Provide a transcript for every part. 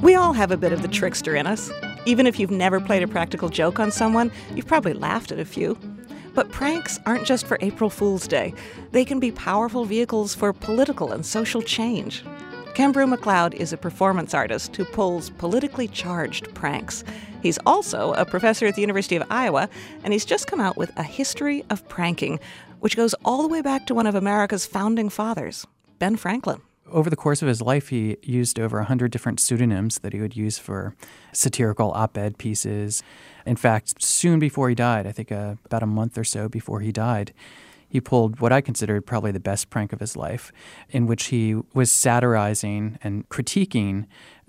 We all have a bit of the trickster in us. Even if you've never played a practical joke on someone, you've probably laughed at a few. But pranks aren't just for April Fool's Day. They can be powerful vehicles for political and social change. Kembrew McLeod is a performance artist who pulls politically charged pranks. He's also a professor at the University of Iowa, and he's just come out with A History of Pranking, which goes all the way back to one of America's founding fathers, Ben Franklin. Over the course of his life, he used over 100 different pseudonyms that he would use for satirical op-ed pieces. In fact, soon before he died, I think about a month or so before he died, he pulled what I considered probably the best prank of his life, in which he was satirizing and critiquing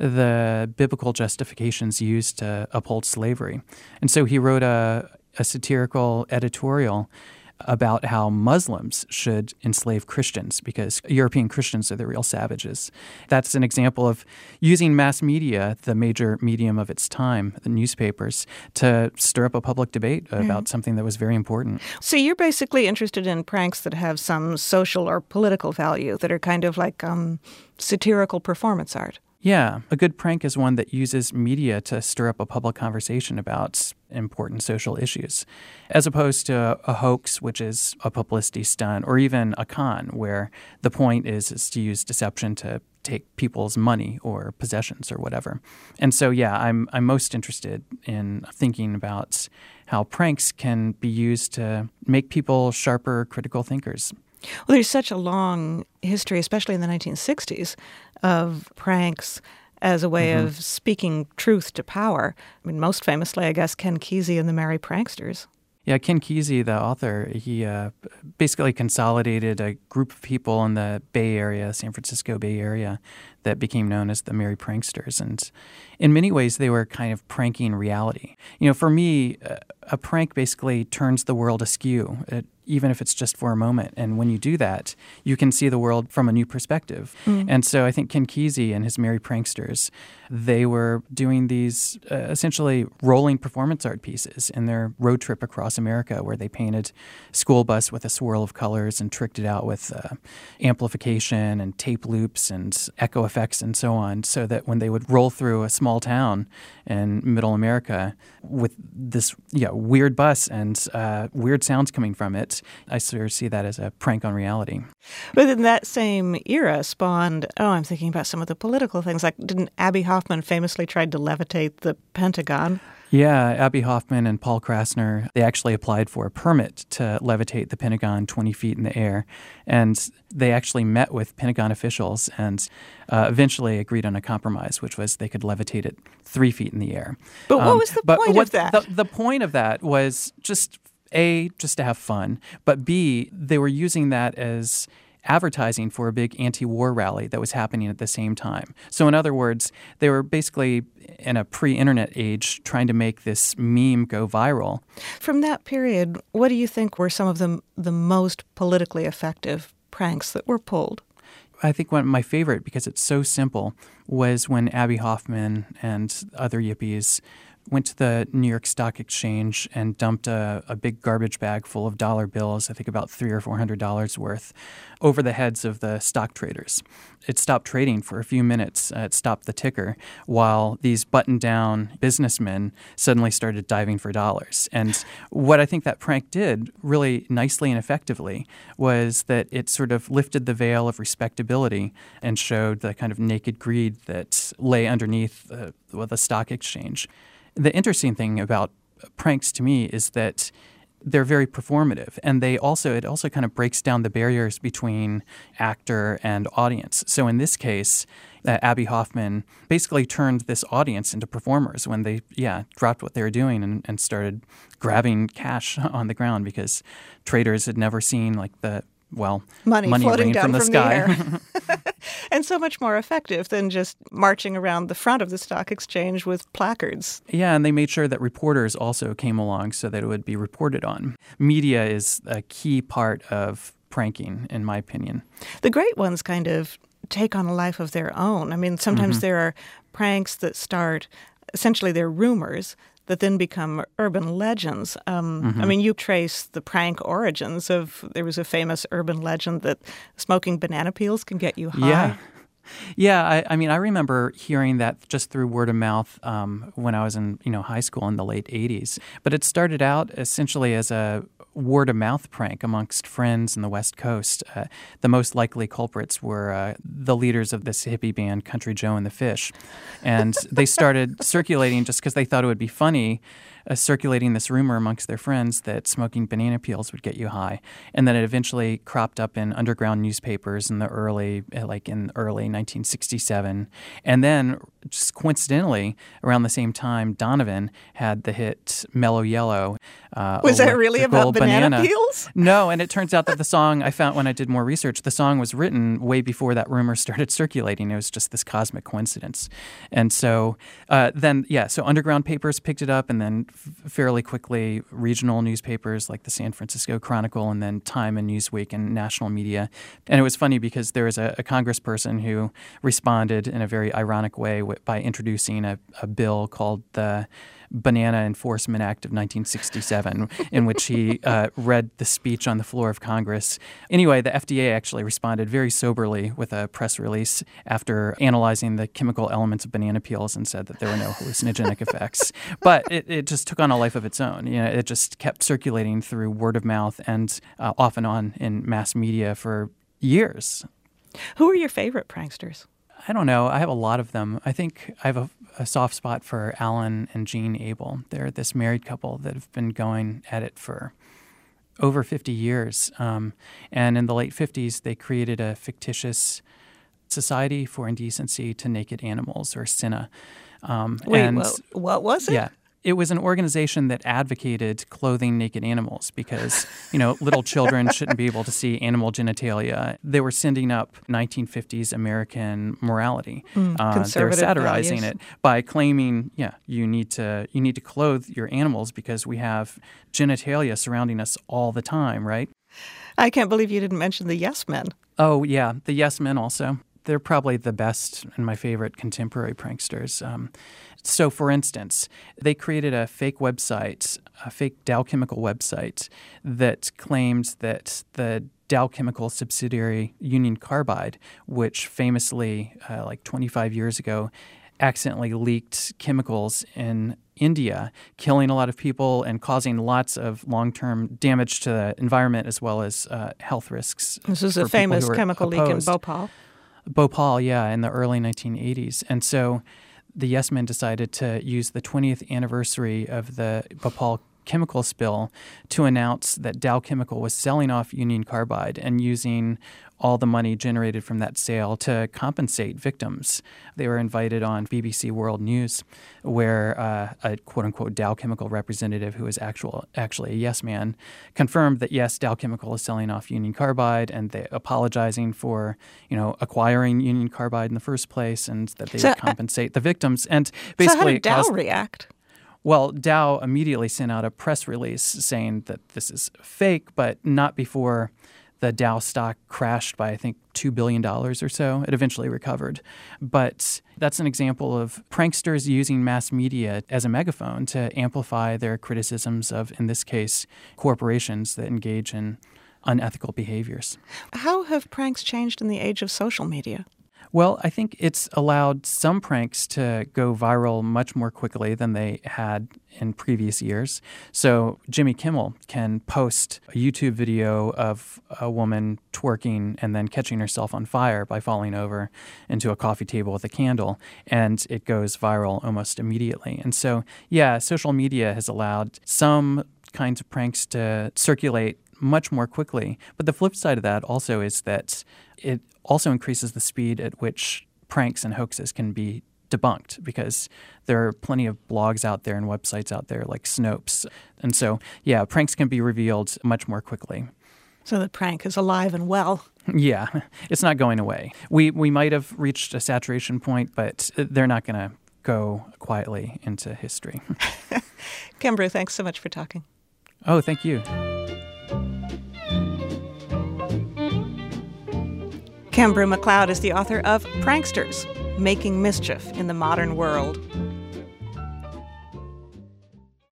the biblical justifications used to uphold slavery. And so he wrote a satirical editorial about how Muslims should enslave Christians because European Christians are the real savages. That's an example of using mass media, the major medium of its time, the newspapers, to stir up a public debate about something that was very important. So you're basically interested in pranks that have some social or political value, that are kind of like satirical performance art. Yeah, a good prank is one that uses media to stir up a public conversation about important social issues, as opposed to a hoax, which is a publicity stunt, or even a con, where the point is to use deception to take people's money or possessions or whatever. And so, yeah, I'm most interested in thinking about how pranks can be used to make people sharper critical thinkers. Well, there's such a long history, especially in the 1960s, of pranks as a way of speaking truth to power. I mean, most famously, I guess, Ken Kesey and the Merry Pranksters. Yeah, Ken Kesey, the author, he basically consolidated a group of people in the Bay Area, San Francisco Bay Area, that became known as the Merry Pranksters. And in many ways, they were kind of pranking reality. You know, for me, a prank basically turns the world askew, even if it's just for a moment. And when you do that, you can see the world from a new perspective. And so I think Ken Kesey and his Merry Pranksters, they were doing these essentially rolling performance art pieces in their road trip across America, where they painted a school bus with a swirl of colors and tricked it out with amplification and tape loops and echo effects and so on, so that when they would roll through a small town in middle America with this weird bus and weird sounds coming from it, I sort of see that as a prank on reality. But in that same era spawned, I'm thinking about some of the political things, like didn't Abbie Hoffman famously tried to levitate the Pentagon? Yeah, Abbie Hoffman and Paul Krasner, they actually applied for a permit to levitate the Pentagon 20 feet in the air. And they actually met with Pentagon officials and eventually agreed on a compromise, which was they could levitate it 3 feet in the air. But what was the point of that? The point of that was just to have fun, but B, they were using that as advertising for a big anti-war rally that was happening at the same time. So in other words, they were basically in a pre-internet age trying to make this meme go viral. From that period, what do you think were some of the most politically effective pranks that were pulled? I think one of my favorite, because it's so simple, was when Abbie Hoffman and other yippies went to the New York Stock Exchange and dumped a big garbage bag full of dollar bills, I think about $300 or $400 worth, over the heads of the stock traders. It stopped trading for a few minutes. It stopped the ticker while these buttoned-down businessmen suddenly started diving for dollars. And what I think that prank did really nicely and effectively was that it sort of lifted the veil of respectability and showed the kind of naked greed that lay underneath the stock exchange. The interesting thing about pranks to me is that they're very performative, and it also kind of breaks down the barriers between actor and audience. So in this case, Abbie Hoffman basically turned this audience into performers when they dropped what they were doing and started grabbing cash on the ground, because traders had never seen money floating rain down from the sky. The air. And so much more effective than just marching around the front of the stock exchange with placards. Yeah, and they made sure that reporters also came along so that it would be reported on. Media is a key part of pranking, in my opinion. The great ones kind of take on a life of their own. I mean, sometimes there are pranks that start, essentially they're rumors, that then become urban legends. I mean, you trace the prank origins of, there was a famous urban legend that smoking banana peels can get you high. Yeah, I mean, I remember hearing that just through word of mouth when I was in high school in the late 80s. But it started out essentially as a word of mouth prank amongst friends in the West Coast. The most likely culprits were the leaders of this hippie band, Country Joe and the Fish. And they started circulating just because they thought it would be funny, circulating this rumor amongst their friends that smoking banana peels would get you high. And then it eventually cropped up in underground newspapers in the early 1967. And then just coincidentally, around the same time, Donovan had the hit Mellow Yellow. Was that really about banana peels? No, and it turns out that the song, I found when I did more research, the song was written way before that rumor started circulating. It was just this cosmic coincidence. And so so underground papers picked it up, and then fairly quickly regional newspapers like the San Francisco Chronicle, and then Time and Newsweek and national media. And it was funny because there was a congressperson who responded in a very ironic way by introducing a bill called the Banana Enforcement Act of 1967, in which he read the speech on the floor of Congress. Anyway, the FDA actually responded very soberly with a press release after analyzing the chemical elements of banana peels and said that there were no hallucinogenic effects. But it just took on a life of its own. It just kept circulating through word of mouth and off and on in mass media for years. Who are your favorite pranksters? I don't know. I have a lot of them. I think I have a soft spot for Alan and Jean Abel. They're this married couple that have been going at it for over 50 years. And in the late 50s, they created a fictitious Society for Indecency to Naked Animals, or SINA. What was it? Yeah. It was an organization that advocated clothing naked animals because, little children shouldn't be able to see animal genitalia. They were sending up 1950s American morality. They were satirizing it by claiming, you need to clothe your animals because we have genitalia surrounding us all the time, right? I can't believe you didn't mention the Yes Men. Oh, yeah, the Yes Men also. They're probably the best and my favorite contemporary pranksters. So, for instance, they created a fake website, a fake Dow Chemical website that claimed that the Dow Chemical subsidiary Union Carbide, which famously, 25 years ago, accidentally leaked chemicals in India, killing a lot of people and causing lots of long-term damage to the environment as well as health risks. This is a famous chemical leak in Bhopal. Bhopal, yeah, in the early 1980s. And so the Yes Men decided to use the 20th anniversary of the Bhopal chemical spill to announce that Dow Chemical was selling off Union Carbide and using all the money generated from that sale to compensate victims. They were invited on BBC World News, where a quote-unquote Dow Chemical representative who was actually a Yes Man confirmed that, yes, Dow Chemical is selling off Union Carbide, and they apologizing for, acquiring Union Carbide in the first place, and that they would compensate the victims. And basically, so how did Dow react? Well, Dow immediately sent out a press release saying that this is fake, but not before the Dow stock crashed by, I think, $2 billion or so. It eventually recovered. But that's an example of pranksters using mass media as a megaphone to amplify their criticisms of, in this case, corporations that engage in unethical behaviors. How have pranks changed in the age of social media? Well, I think it's allowed some pranks to go viral much more quickly than they had in previous years. So Jimmy Kimmel can post a YouTube video of a woman twerking and then catching herself on fire by falling over into a coffee table with a candle, and it goes viral almost immediately. And so, social media has allowed some kinds of pranks to circulate much more quickly. But the flip side of that also is that it also increases the speed at which pranks and hoaxes can be debunked, because there are plenty of blogs out there and websites out there like Snopes. And so, pranks can be revealed much more quickly. So the prank is alive and well. Yeah, it's not going away. We might have reached a saturation point, but they're not going to go quietly into history. Kimbrew, thanks so much for talking. Oh, thank you. Kimbrew McLeod is the author of Pranksters, Making Mischief in the Modern World.